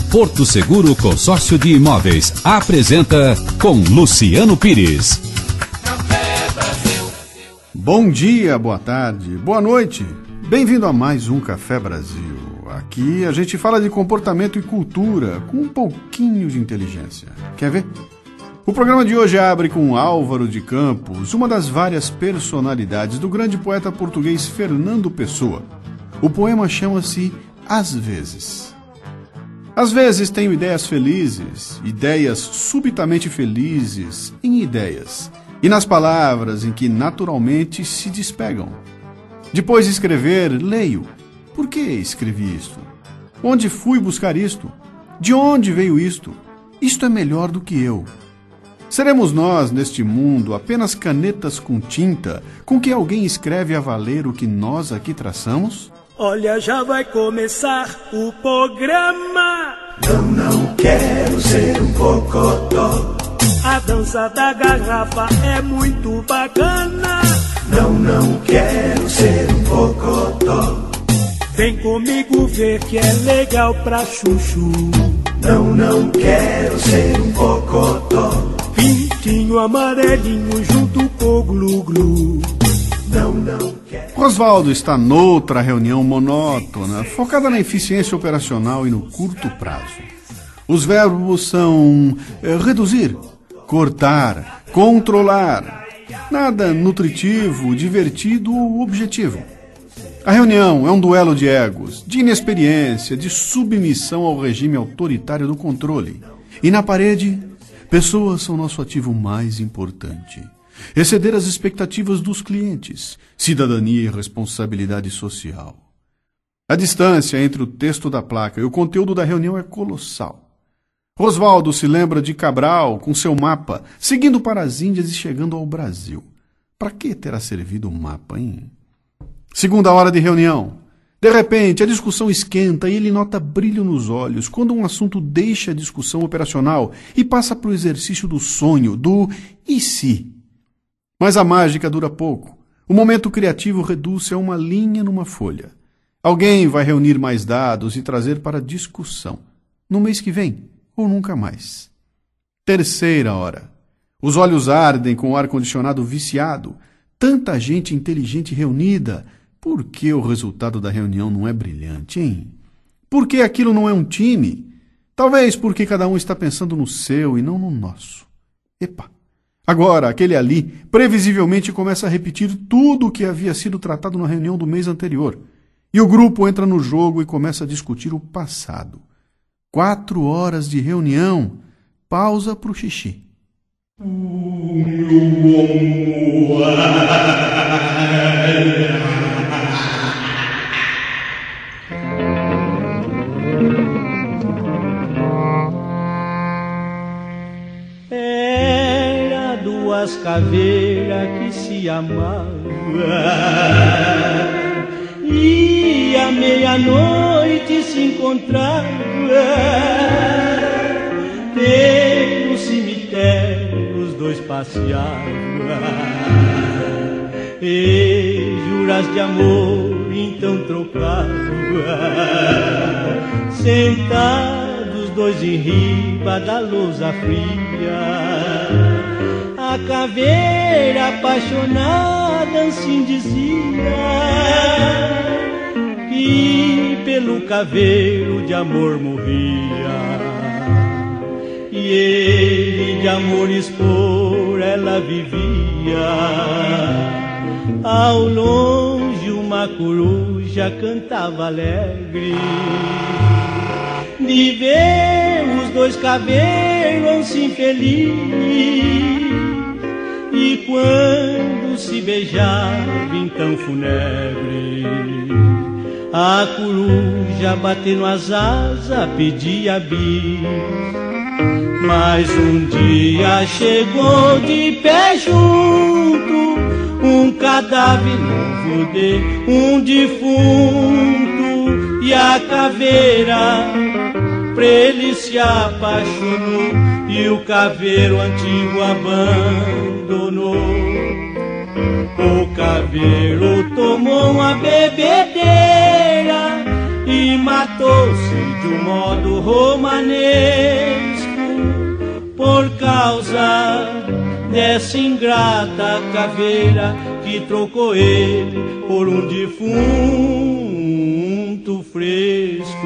Porto Seguro Consórcio de Imóveis apresenta com Luciano Pires. Bom dia, boa tarde, boa noite. Bem-vindo a mais um Café Brasil. Aqui a gente fala de comportamento e cultura com um pouquinho de inteligência. Quer ver? O programa de hoje abre com Álvaro de Campos, uma das várias personalidades do grande poeta português Fernando Pessoa. O poema chama-se Às Vezes. Às vezes tenho ideias felizes, ideias subitamente felizes em ideias, e nas palavras em que naturalmente se despegam. Depois de escrever, leio. Por que escrevi isto? Onde fui buscar isto? De onde veio isto? Isto é melhor do que eu. Seremos nós, neste mundo, apenas canetas com tinta, com que alguém escreve a valer o que nós aqui traçamos? Olha, já vai começar o programa. Não quero ser um cocotó. A dança da garrafa é muito bacana. Não quero ser um cocotó. Vem comigo ver que é legal pra chuchu. Não quero ser um cocotó. Pintinho amarelinho junto com o glu-glu. Não quero. Oswaldo está noutra reunião monótona, focada na eficiência operacional e no curto prazo. Os verbos são reduzir, cortar, controlar. Nada nutritivo, divertido ou objetivo. A reunião é um duelo de egos, de inexperiência, de submissão ao regime autoritário do controle. E na parede, pessoas são nosso ativo mais importante. Exceder as expectativas dos clientes, cidadania e responsabilidade social. A distância entre o texto da placa e o conteúdo da reunião é colossal. Oswaldo se lembra de Cabral com seu mapa, seguindo para as Índias e chegando ao Brasil. Para que terá servido o mapa, hein? Segunda hora de reunião. De repente, a discussão esquenta e ele nota brilho nos olhos quando um assunto deixa a discussão operacional e passa para o exercício do sonho, do e se. Mas a mágica dura pouco. O momento criativo reduz-se a uma linha numa folha. Alguém vai reunir mais dados e trazer para discussão. No mês que vem, ou nunca mais. Terceira hora. Os olhos ardem com o ar-condicionado viciado. Tanta gente inteligente reunida. Por que o resultado da reunião não é brilhante, hein? Por que aquilo não é um time? Talvez porque cada um está pensando no seu e não no nosso. Epa! Agora, aquele ali, previsivelmente começa a repetir tudo o que havia sido tratado na reunião do mês anterior. E o grupo entra no jogo e começa a discutir o passado. 4 horas de reunião. Pausa para o xixi. Duas caveiras que se amavam e à meia-noite se encontravam pelo cemitério, os dois passeavam e juras de amor então trocavam, sentados dois em riba da lousa fria. A caveira apaixonada assim dizia que pelo caveiro de amor morria. E ele de amores por ela vivia. Ao longe uma coruja cantava alegre de ver os dois caveiros assim felizes. E quando se beijava então fúnebre, a coruja batendo as asas pedia bis. Mas um dia chegou de pé junto um cadáver novo de um defunto, e a caveira pra ele se apaixonou e o caveiro antigo abandonou. O caveiro tomou uma bebedeira e matou-se de um modo romanesco por causa dessa ingrata caveira que trocou ele por um defunto fresco.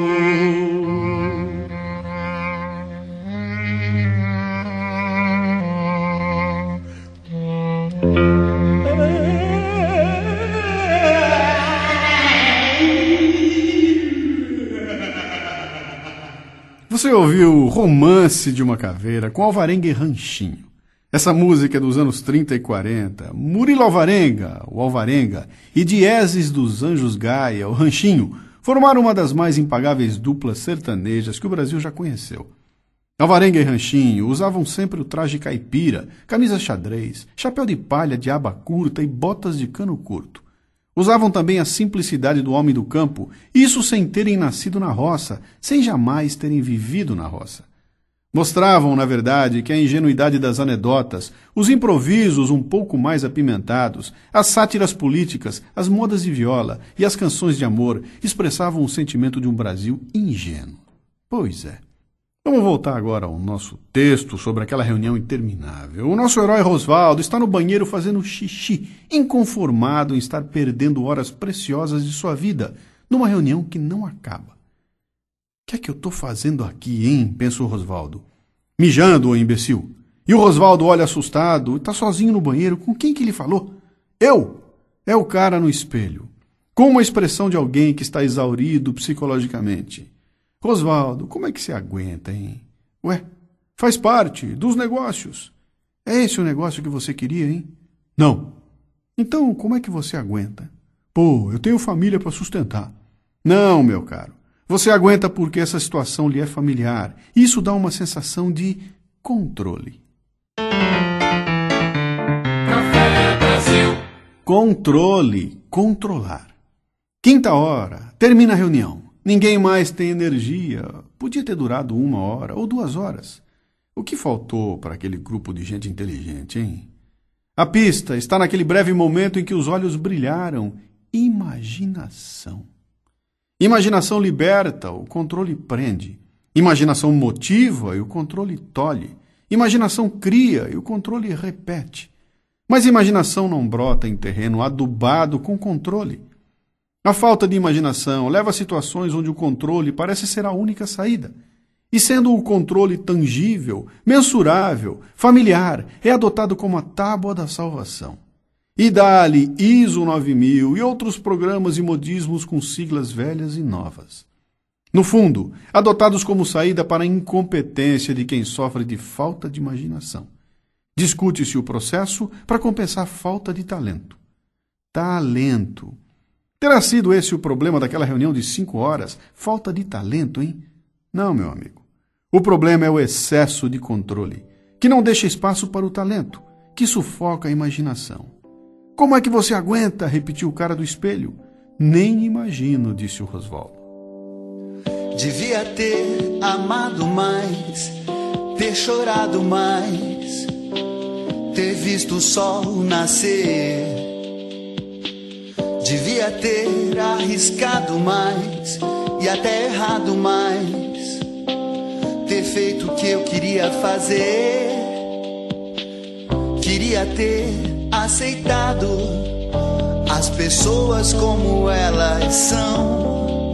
Você ouviu Romance de uma Caveira com Alvarenga e Ranchinho. Essa música é dos anos 30 e 40. Murilo Alvarenga, o Alvarenga, e Dieses dos Anjos Gaia, o Ranchinho, formaram uma das mais impagáveis duplas sertanejas que o Brasil já conheceu. Alvarenga e Ranchinho usavam sempre o traje caipira, camisa xadrez, chapéu de palha de aba curta e botas de cano curto. Usavam também a simplicidade do homem do campo, isso sem terem nascido na roça, sem jamais terem vivido na roça. Mostravam, na verdade, que a ingenuidade das anedotas, os improvisos um pouco mais apimentados, as sátiras políticas, as modas de viola e as canções de amor expressavam o sentimento de um Brasil ingênuo. Pois é. Vamos voltar agora ao nosso texto sobre aquela reunião interminável. O nosso herói Rosvaldo está no banheiro fazendo xixi, inconformado em estar perdendo horas preciosas de sua vida numa reunião que não acaba. O que é que eu estou fazendo aqui, hein? Pensa o Rosvaldo. Mijando, ô imbecil. E o Rosvaldo olha assustado, está sozinho no banheiro. Com quem que ele falou? Eu! É o cara no espelho, com uma expressão de alguém que está exaurido psicologicamente. Rosvaldo, como é que você aguenta, hein? Ué, faz parte dos negócios. É esse o negócio que você queria, hein? Não. Então, como é que você aguenta? Pô, eu tenho família para sustentar. Não, meu caro. Você aguenta porque essa situação lhe é familiar. Isso dá uma sensação de controle. Café Brasil. Controle, controlar. Quinta hora, termina a reunião. Ninguém mais tem energia. Podia ter durado 1 hora ou 2 horas. O que faltou para aquele grupo de gente inteligente, hein? A pista está naquele breve momento em que os olhos brilharam. Imaginação. Imaginação liberta, o controle prende. Imaginação motiva e o controle tolhe. Imaginação cria e o controle repete. Mas imaginação não brota em terreno adubado com controle. A falta de imaginação leva a situações onde o controle parece ser a única saída. E sendo o controle tangível, mensurável, familiar, é adotado como a tábua da salvação. E dá-lhe ISO 9000 e outros programas e modismos com siglas velhas e novas. No fundo, adotados como saída para a incompetência de quem sofre de falta de imaginação. Discute-se o processo para compensar a falta de talento. Talento. Terá sido esse o problema daquela reunião de 5 horas? Falta de talento, hein? Não, meu amigo. O problema é o excesso de controle, que não deixa espaço para o talento, que sufoca a imaginação. Como é que você aguenta? Repetiu o cara do espelho. Nem imagino, disse o Rosvaldo. Devia ter amado mais, ter chorado mais, ter visto o sol nascer. Devia ter arriscado mais e até errado mais, ter feito o que eu queria fazer. Queria ter aceitado as pessoas como elas são.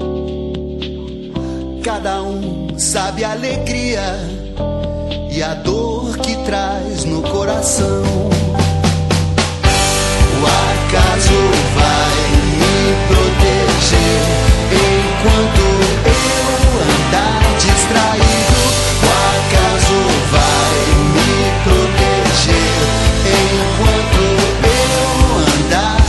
Cada um sabe a alegria e a dor que traz no coração. O acaso vai me proteger enquanto eu andar distraído. O acaso vai me proteger enquanto eu andar.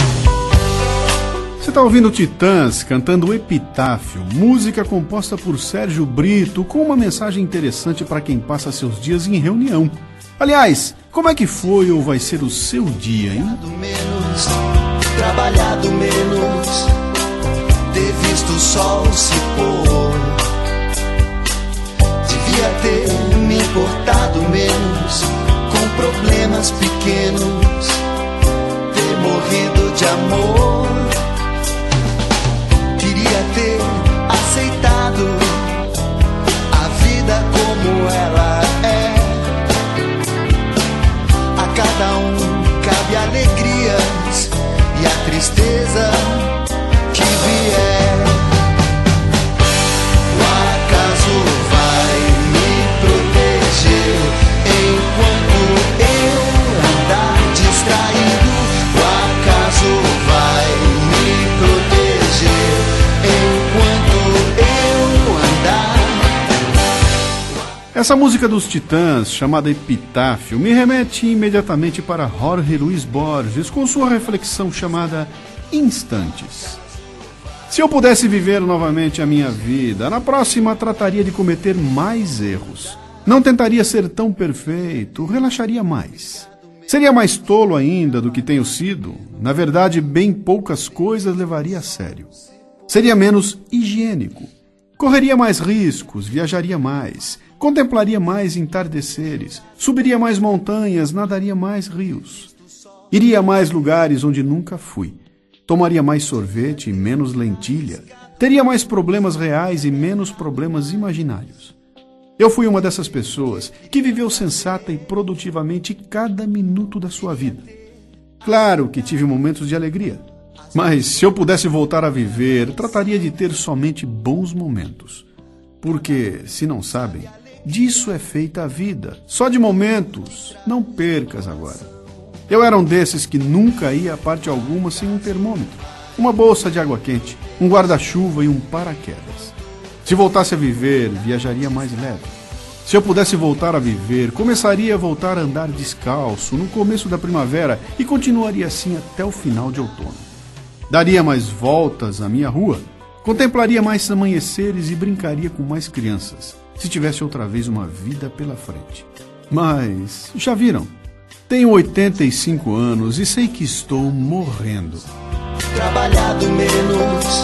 Você está ouvindo Titãs cantando Epitáfio, música composta por Sérgio Brito, com uma mensagem interessante para quem passa seus dias em reunião. Aliás, como é que foi ou vai ser o seu dia, hein? Menos, trabalhado menos, ter visto o sol se pôr. Devia ter me importado menos com problemas pequenos, ter morrido de amor. Queria ter Essa música dos Titãs, chamada Epitáfio, me remete imediatamente para Jorge Luis Borges com sua reflexão chamada Instantes. Se eu pudesse viver novamente a minha vida, na próxima trataria de cometer mais erros. Não tentaria ser tão perfeito, relaxaria mais. Seria mais tolo ainda do que tenho sido. Na verdade, bem poucas coisas levaria a sério. Seria menos higiênico. Correria mais riscos, viajaria mais, contemplaria mais entardeceres, subiria mais montanhas, nadaria mais rios. Iria a mais lugares onde nunca fui. Tomaria mais sorvete e menos lentilha. Teria mais problemas reais e menos problemas imaginários. Eu fui uma dessas pessoas que viveu sensata e produtivamente cada minuto da sua vida. Claro que tive momentos de alegria, mas se eu pudesse voltar a viver, trataria de ter somente bons momentos. Porque, se não sabem, disso é feita a vida, só de momentos, não percas agora. Eu era um desses que nunca ia a parte alguma sem um termômetro, uma bolsa de água quente, um guarda-chuva e um paraquedas. Se voltasse a viver, viajaria mais leve. Se eu pudesse voltar a viver, começaria a voltar a andar descalço no começo da primavera e continuaria assim até o final de outono. Daria mais voltas à minha rua, contemplaria mais amanheceres e brincaria com mais crianças, se tivesse outra vez uma vida pela frente. Mas, já viram? Tenho 85 anos e sei que estou morrendo. Trabalhado menos,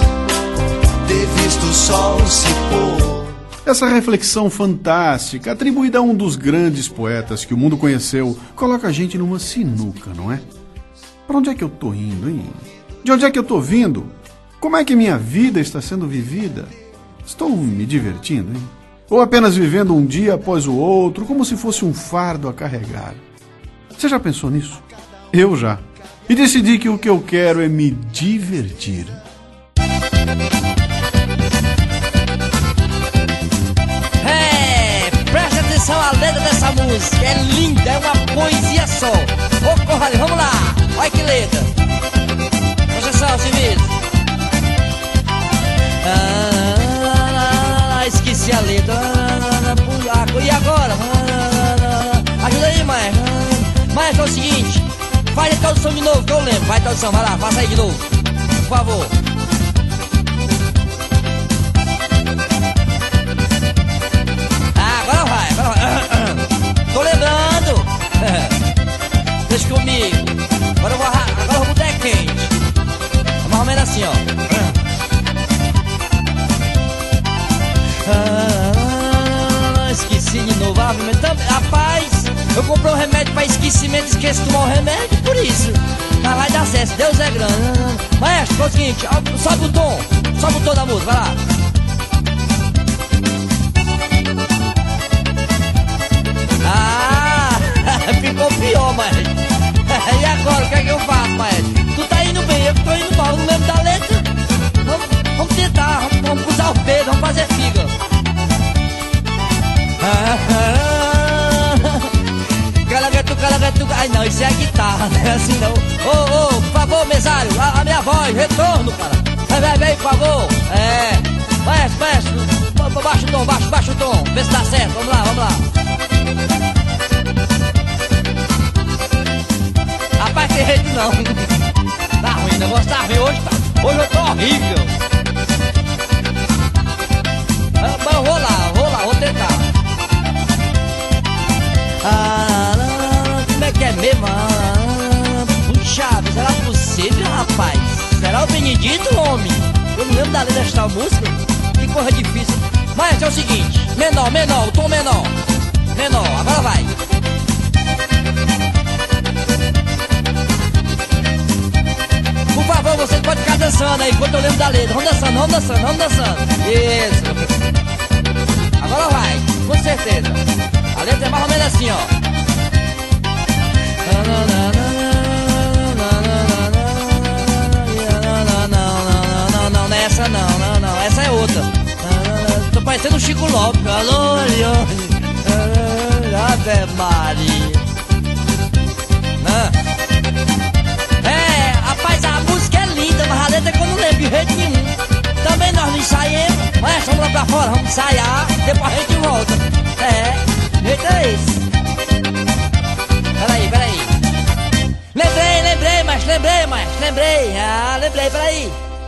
ter visto o sol se pôr. Essa reflexão fantástica, atribuída a um dos grandes poetas que o mundo conheceu, coloca a gente numa sinuca, não é? Para onde é que eu tô indo, hein? De onde é que eu tô vindo? Como é que minha vida está sendo vivida? Estou me divertindo, hein? Ou apenas vivendo um dia após o outro, como se fosse um fardo a carregar? Você já pensou nisso? Eu já. E decidi que o que eu quero é me divertir. Presta atenção à letra dessa música. É linda, é uma poesia só. Ô, Corrales, vamos lá. Olha que letra. Presta atenção, Cimito. Esqueci a letra. E agora? Ajuda aí, maestro. Maestro, é o seguinte. Faz a tradução de novo, que eu lembro. Vai, tradução, vai lá, faça aí de novo. Por favor. Agora vai. Tô lembrando. Deixa comigo. Agora eu vou botar quente. É mais ou menos assim, ó. Esqueci de novo. Rapaz, eu comprei um remédio pra esquecimento. Esqueci de tomar o remédio, por isso. Mas vai dar certo, Deus é grande. Maestro, é o seguinte, sobe o tom da música, vai lá. Ficou pior, maestro. E agora, o que é que eu faço, maestro? Tu tá indo bem, eu tô indo mal, não lembro da letra. Vamos tentar, vamos cruzar o dedo, vamos fazer figa. Calaguetu. Ai não, isso é a guitarra, não é assim não. Ô, por favor, mesário, a minha voz, retorno, cara. Vem, por favor. Maestro, baixa o tom, vê se dá certo, vamos lá. Rapaz, tem jeito não. Tá ruim, o negócio tá ruim hoje, tá. Hoje eu tô horrível. Mas eu vou lá, vou tentar. Como é que é mesmo? Puxa, será possível, rapaz? Será o Benedito, homem? Eu não lembro da letra desta música. Que coisa difícil. Mas é o seguinte, menor, o tom menor. Menor, agora vai. Por favor, vocês podem ficar dançando aí enquanto eu lembro da letra. Vamos dançando. Isso. Agora vai, com certeza. A letra é mais ou menos assim, ó. Não é essa não, essa é outra. Tô parecendo um Chico Lopes. Alô, Ave Maria. Rapaz, a música é linda, mas a letra é que eu não lembro de jeito nenhum. Também nós não ensaiemos, mas vamos lá pra fora, vamos ensaiar, depois a gente volta. jeito era esse. Peraí. Lembrei. Ah, lembrei, peraí.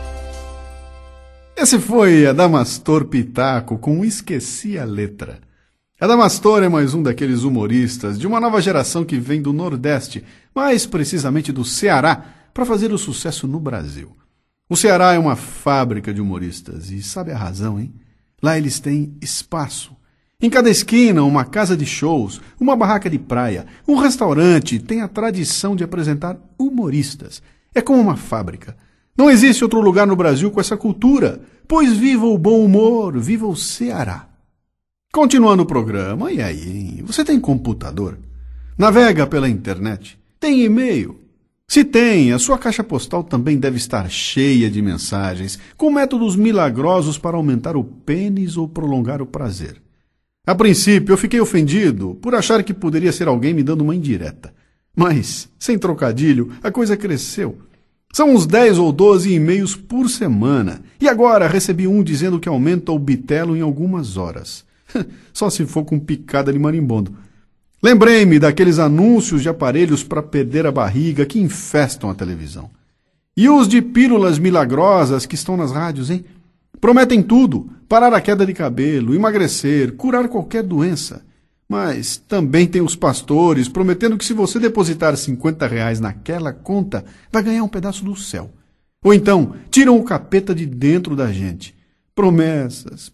Esse foi Adamastor Pitaco com Esqueci a Letra. Adamastor é mais um daqueles humoristas de uma nova geração que vem do Nordeste, mais precisamente do Ceará, para fazer o sucesso no Brasil. O Ceará é uma fábrica de humoristas e sabe a razão, hein? Lá eles têm espaço. Em cada esquina, uma casa de shows, uma barraca de praia, um restaurante tem a tradição de apresentar humoristas. É como uma fábrica. Não existe outro lugar no Brasil com essa cultura, pois viva o bom humor, viva o Ceará. Continuando o programa, e aí, hein? Você tem computador? Navega pela internet? Tem e-mail? Se tem, a sua caixa postal também deve estar cheia de mensagens, com métodos milagrosos para aumentar o pênis ou prolongar o prazer. A princípio, eu fiquei ofendido por achar que poderia ser alguém me dando uma indireta. Mas, sem trocadilho, a coisa cresceu. São uns 10 ou 12 e-mails por semana. E agora recebi um dizendo que aumenta o bitelo em algumas horas. Só se for com picada de marimbondo. Lembrei-me daqueles anúncios de aparelhos para perder a barriga que infestam a televisão. E os de pílulas milagrosas que estão nas rádios, hein? Prometem tudo, parar a queda de cabelo, emagrecer, curar qualquer doença. Mas também tem os pastores prometendo que se você depositar R$50 naquela conta, vai ganhar um pedaço do céu. Ou então, tiram o capeta de dentro da gente. Promessas.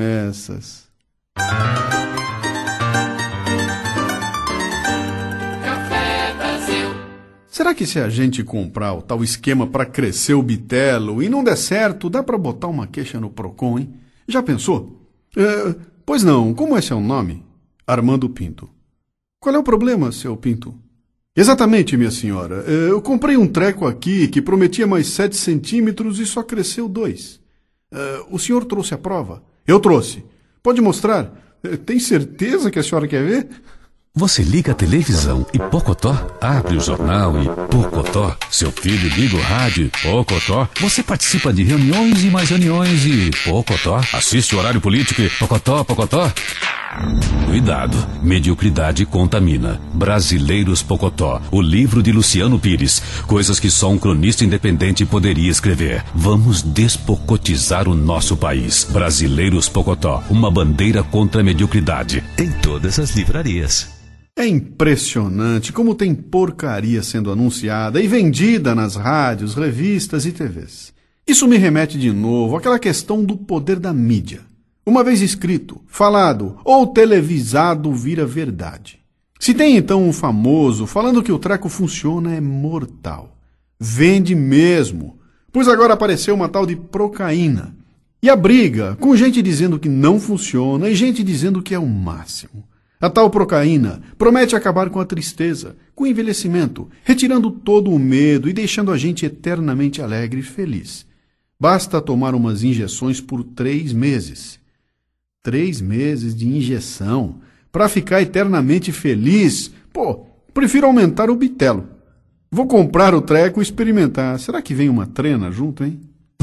Será que se a gente comprar o tal esquema para crescer o bitelo e não der certo, dá para botar uma queixa no Procon, hein? Já pensou? Pois não, como é seu nome? Armando Pinto. Qual é o problema, seu Pinto? Exatamente, minha senhora. Eu comprei um treco aqui que prometia mais 7 centímetros e só cresceu 2. O senhor trouxe a prova? Eu trouxe. Pode mostrar? Tem certeza que a senhora quer ver? Você liga a televisão e Pocotó abre o jornal e Pocotó. Seu filho liga o rádio e Pocotó. Você participa de reuniões e mais reuniões e Pocotó. Assiste o horário político e Pocotó. Cuidado, mediocridade contamina. Brasileiros Pocotó, o livro de Luciano Pires. Coisas que só um cronista independente poderia escrever. Vamos despocotizar o nosso país. Brasileiros Pocotó, uma bandeira contra a mediocridade. Em todas as livrarias. É impressionante como tem porcaria sendo anunciada e vendida nas rádios, revistas e TVs. Isso me remete de novo àquela questão do poder da mídia. Uma vez escrito, falado ou televisado vira verdade. Se tem então um famoso falando que o treco funciona, é mortal. Vende mesmo, pois agora apareceu uma tal de procaína. E a briga com gente dizendo que não funciona e gente dizendo que é o máximo. A tal procaína promete acabar com a tristeza, com o envelhecimento, retirando todo o medo e deixando a gente eternamente alegre e feliz. Basta tomar umas injeções por 3 meses. 3 meses de injeção para ficar eternamente feliz? Pô, prefiro aumentar o bitelo. Vou comprar o treco e experimentar. Será que vem uma trena junto, hein?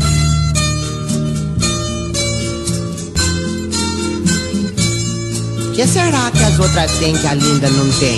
O que será que as outras têm que a Linda não tem?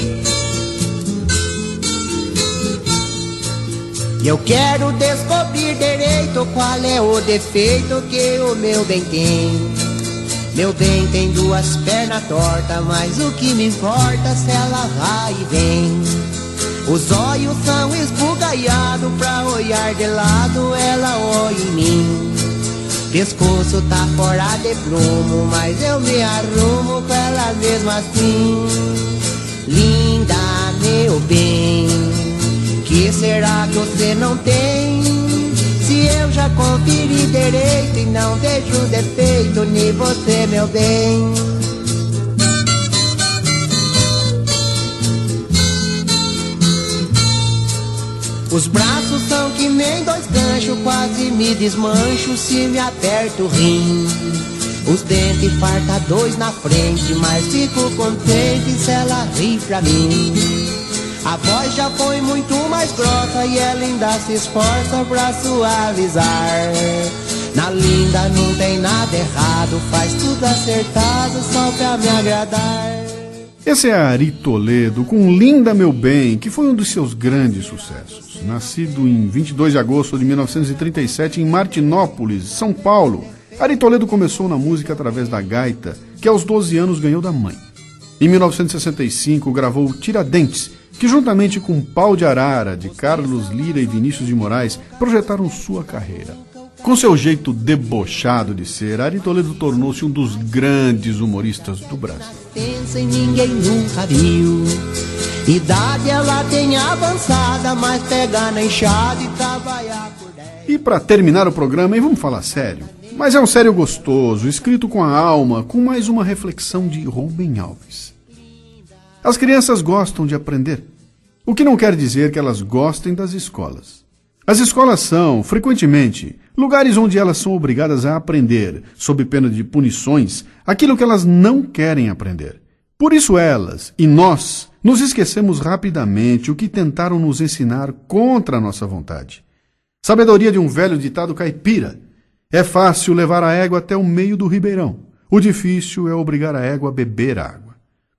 Eu quero descobrir direito qual é o defeito que o meu bem tem. Meu bem tem 2 pernas tortas, mas o que me importa se ela vai e vem. Os olhos são esbugalhados, pra olhar de lado ela olha em mim. Pescoço tá fora de prumo, mas eu me arrumo pra ela mesmo assim. Linda, meu bem, que será que você não tem? Se eu já conferi direito e não vejo defeito em você, meu bem. Os braços são que nem 2 ganchos, quase me desmancho se me aperto o rim. Os dentes farta 2 na frente, mas fico contente se ela ri pra mim. A voz já foi muito mais grossa e ela ainda se esforça pra suavizar. Na Linda não tem nada errado, faz tudo acertado só pra me agradar. Esse é Ari Toledo com Linda Meu Bem, que foi um dos seus grandes sucessos. Nascido em 22 de agosto de 1937 em Martinópolis, São Paulo, Ari Toledo começou na música através da gaita, que aos 12 anos ganhou da mãe. Em 1965 gravou Tiradentes, que juntamente com Pau de Arara, de Carlos Lira e Vinícius de Moraes, projetaram sua carreira. Com seu jeito debochado de ser, Ari Toledo tornou-se um dos grandes humoristas do Brasil. Pensa em ninguém nunca viu. Idade ela tem avançada, mas pega na enxada e trabalhar por 10. E para terminar o programa, e vamos falar sério, mas é um sério gostoso, escrito com a alma, com mais uma reflexão de Rubem Alves. As crianças gostam de aprender, o que não quer dizer que elas gostem das escolas. As escolas são, frequentemente, lugares onde elas são obrigadas a aprender, sob pena de punições, aquilo que elas não querem aprender. Por isso elas, e nós, nos esquecemos rapidamente o que tentaram nos ensinar contra a nossa vontade. Sabedoria de um velho ditado caipira: é fácil levar a égua até o meio do ribeirão. O difícil é obrigar a égua a beber água.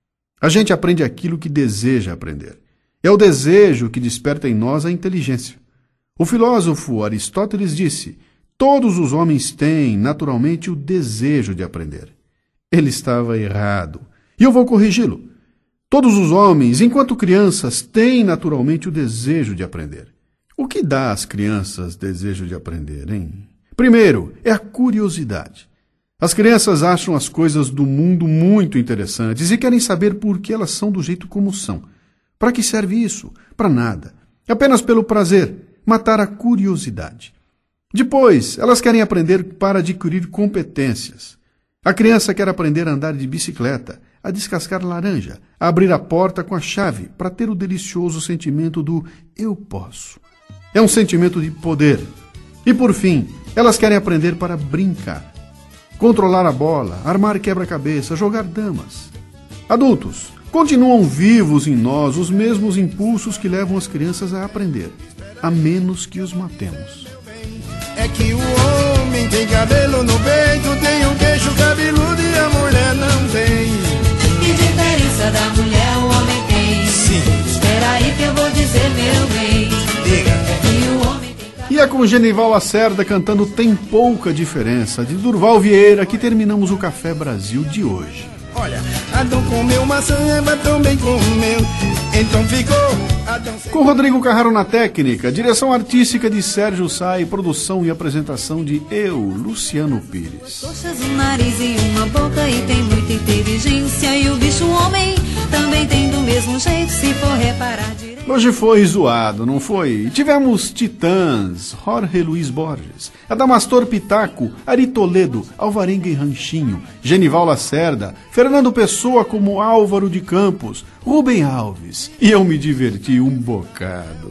A gente aprende aquilo que deseja aprender. É o desejo que desperta em nós a inteligência. O filósofo Aristóteles disse: todos os homens têm, naturalmente, o desejo de aprender. Ele estava errado, e eu vou corrigi-lo. Todos os homens, enquanto crianças, têm, naturalmente, o desejo de aprender. O que dá às crianças desejo de aprender, hein? Primeiro, é a curiosidade. As crianças acham as coisas do mundo muito interessantes e querem saber por que elas são do jeito como são. Para que serve isso? Para nada. Apenas pelo prazer. Matar a curiosidade. Depois, elas querem aprender para adquirir competências. A criança quer aprender a andar de bicicleta, a descascar laranja, a abrir a porta com a chave, para ter o delicioso sentimento do eu posso. É um sentimento de poder. E por fim, elas querem aprender para brincar. Controlar a bola, armar quebra-cabeça, jogar damas. Adultos, continuam vivos em nós os mesmos impulsos que levam as crianças a aprender, a menos que os matemos. É que o homem tem cabelo no peito, tem um queixo cabeludo e a mulher não tem. Que diferença da mulher o homem tem? Sim. Espera aí que eu vou dizer, meu bem. Diga. É que o homem tem cabelo... E é com Genival Lacerda cantando Tem Pouca Diferença, de Durval Vieira, que terminamos o Café Brasil de hoje. Olha, Adão comeu maçã, Eva também comeu. Então ficou Adão... Com Rodrigo Carraro na técnica, direção artística de Sérgio Sá e produção e apresentação de eu, Luciano Pires. Coxas, um nariz e uma boca e tem muita inteligência. E o bicho homem também tem do mesmo jeito, se for reparar direito. Hoje foi zoado, não foi? Tivemos Titãs, Jorge Luiz Borges, Adamastor Pitaco, Ari Toledo, Alvarenga e Ranchinho, Genival Lacerda, Fernando Pessoa como Álvaro de Campos, Rubem Alves. E eu me diverti um bocado.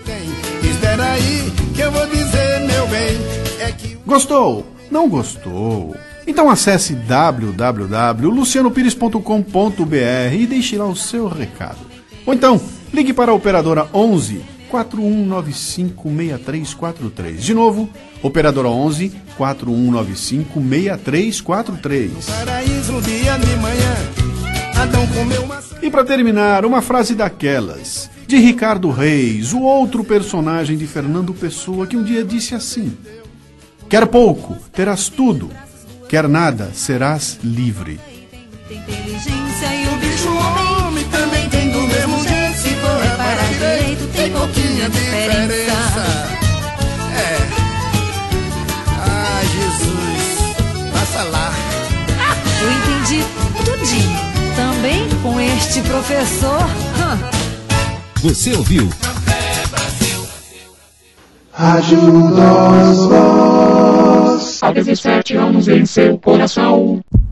Espera aí que eu vou dizer, meu bem. É que... Gostou? Não gostou? Então acesse www.lucianopires.com.br e deixe lá o seu recado. Ou então, ligue para a operadora 11 4195 6343. De novo, operadora 11 4195 6343. Paraíso, dia de manhã, Adão comeu maçã. E para terminar, uma frase daquelas, de Ricardo Reis, o outro personagem de Fernando Pessoa, que um dia disse assim: quer pouco, terás tudo. Quer nada, serás livre. Tem inteligência e o bicho homem também tem do mesmo jeito. Se for reparar direito, tem pouquinha diferença. É. Ai, Jesus. Passa lá. Eu entendi tudinho. Também com este professor. Você ouviu? Rádio Nós Voz. Há 17 anos em seu coração.